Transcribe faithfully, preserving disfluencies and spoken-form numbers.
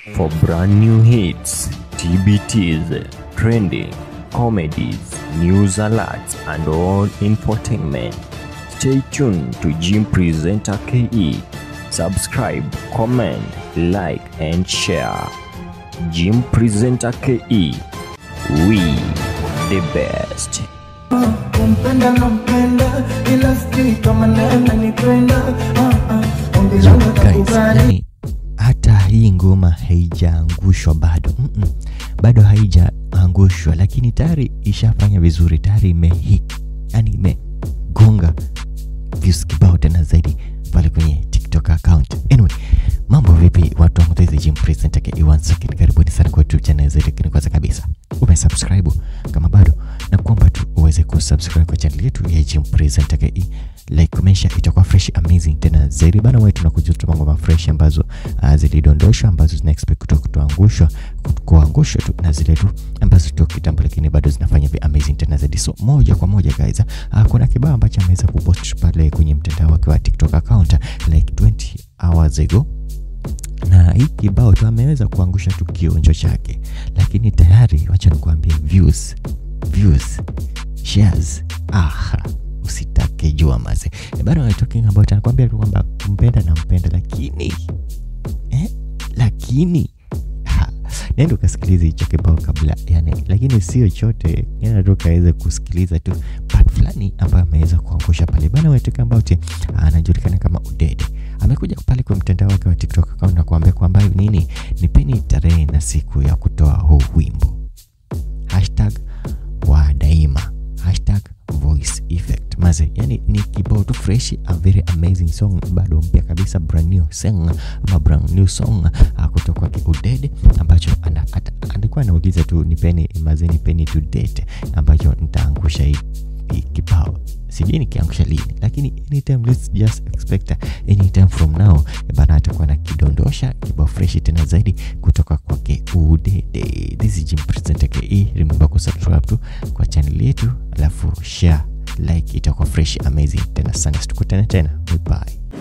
For brand new hits, T B Ts, trending, comedies, news alerts, and all infotainment, stay tuned to Jim Presenter K E. Subscribe, comment, like, and share. Jim Presenter K E. We the best. Kumpenda nampenda ila sijui kama naenda nipenda. Guys, yani hata hii ngoma haijaangushwa bado. Mm -mm. Bado haijaangushwa, lakini tayari ishafanya vizuri, tayari imehit. Yani imegonga views kibao tena zaidi pale kwenye TikTok account. Anyway, mambo vipi watu wangu, this is Jim Presenter K E. One second, karibuni sana kwa YouTube channel zetu. Lakini kwanza kabisa, umesubscribe kama bado, na kuomba tu uweze kusubscribe kwa channel yetu ya Jim Presenter K E. Like, comment, share, itakuwa fresh amazing tena zaidi bana. Wewe tunakuja tu mambo fresh ambazo uh, zilidondoshwa, ambazo zina expect kutoka kutoangushwa kuangushwa tu, na zile tu ambazo tu kitambo lakini bado zinafanya vi amazing tena zaidi. So moja kwa moja guys, uh, kuna kibao ambacho ameweza kupost pale kwenye mtandao wake wa TikTok account like twenty hours ago. Na hii kibao tu ameweza kuangusha tu kionjo chake, lakini tayari wacha nikuambie views views shares aha usitake jua maze. E bado we're talking about, anakuambia kwamba kumpenda na mpenda, lakini eh lakini ha, nenda ukasikiliza hicho kibao kabla, yani lakini sio chote, nenda tu kaweze kusikiliza tu part fulani ambayo ameweza kuangusha pale bana. We're talking about, anajulikana kama Udede. Amekuja pale kwa mtandao wake wa TikTok account na kuambia kwamba nini, nipeni tarehe na siku ya kutoa huu wimbo. Hashtag wa daima, hashtag voice effect maze. Yani ni kibao tu fresh, a very amazing song, bado mpya kabisa, brand new song ama brand new song uh, kutoka kwa Udede, ambacho alikuwa anauliza tu nipeni maze, nipeni to date, ambacho nitaangusha hii kibao. Sijui nikiangusha lini, lakini anytime, let's just expect anytime from now bana, atakuwa na kidondosha kibao fresh tena zaidi kutoka kwake Udede. This is Jim Presenter K E. Remember kusubscribe tu kwa channel yetu, alafu share, like, itakuwa fresh amazing tena sana. Tukutane tena, bye bye.